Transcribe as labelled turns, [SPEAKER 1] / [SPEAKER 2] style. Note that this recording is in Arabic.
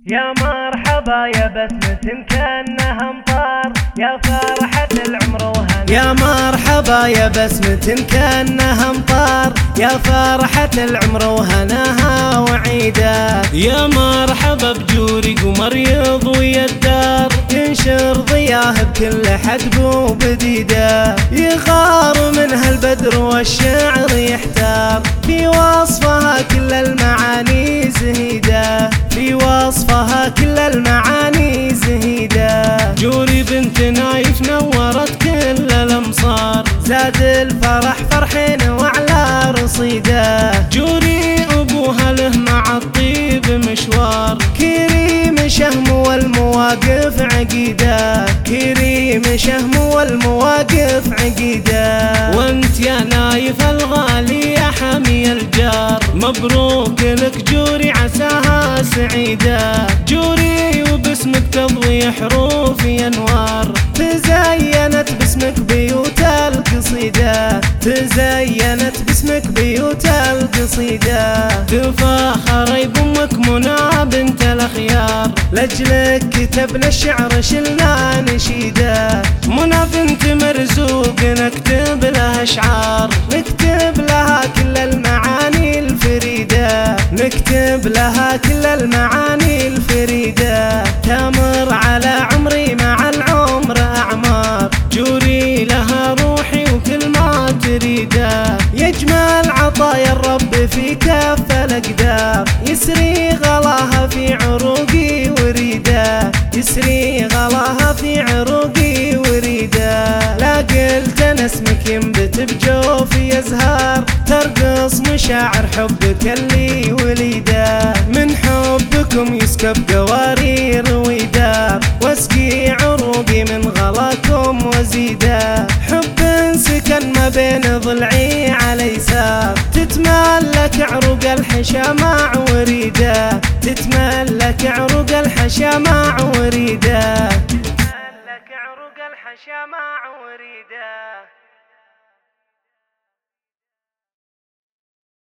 [SPEAKER 1] يا مرحبا يا بسمة كأنها امطار، يا فرحة العمر وهنا.
[SPEAKER 2] يا مرحبا يا بسمة كأنها امطار، يا فرحة العمر وهناها وعيدا.
[SPEAKER 3] يا مرحبا بجوري قمر يضوي الدار،
[SPEAKER 2] ينشر ضياه بكل حدب وبديده. يغار منها البدر والشعر يحتار، في وصفها كل المعاني زهيده، في وصفها كل المعاني زهيده.
[SPEAKER 3] جوري بنت نايف نورت كل الامصار،
[SPEAKER 2] زاد الفرح فرحين وعلى رصيده.
[SPEAKER 3] جوري ابوها له مع الطيب مشوار،
[SPEAKER 2] كريم شهم والمواقف عقيده، كريم شهم والمواقف عقيده.
[SPEAKER 3] وانت يا نايف الغالي يا حمي الجار، مبروك لك جوري عساها سعيده. جوري وباسمك تضوي حروفي انوار،
[SPEAKER 2] تزينت باسمك بيوت القصيده، تزينت باسمك بيوت القصيده.
[SPEAKER 3] تفاخري بامك منى بنت الاخيار،
[SPEAKER 2] لاجلك كتبنا الشعر شلنا نشيده.
[SPEAKER 3] منى بنت مرزوق نكتب لها اشعار،
[SPEAKER 2] نكتب لها كل المعاني الفريده، نكتب لها كل المعاني الفريده. تمر على عمري مع العمر اعمار،
[SPEAKER 3] جوري لها روحي وكل ما تريده.
[SPEAKER 2] يجمل عطايا الرب في كف الاقدار، يسري غلاها في عروقي وريده، يسري غلاها في عروقي وريده. لا قلت انا اسمك ينبت بجوفي ازهار، ترقص مشاعر حبك اللي وليده. من حبكم يسكب قوارير ويدار، واسقي عروقي من غلاكم وزيده. حب سكن ما بين ضلعي على يسار، تتملك عروق الحشا مع وريده، تتملك عروق الحشا مع وريده،
[SPEAKER 1] تتملك عروق الحشا مع وريده.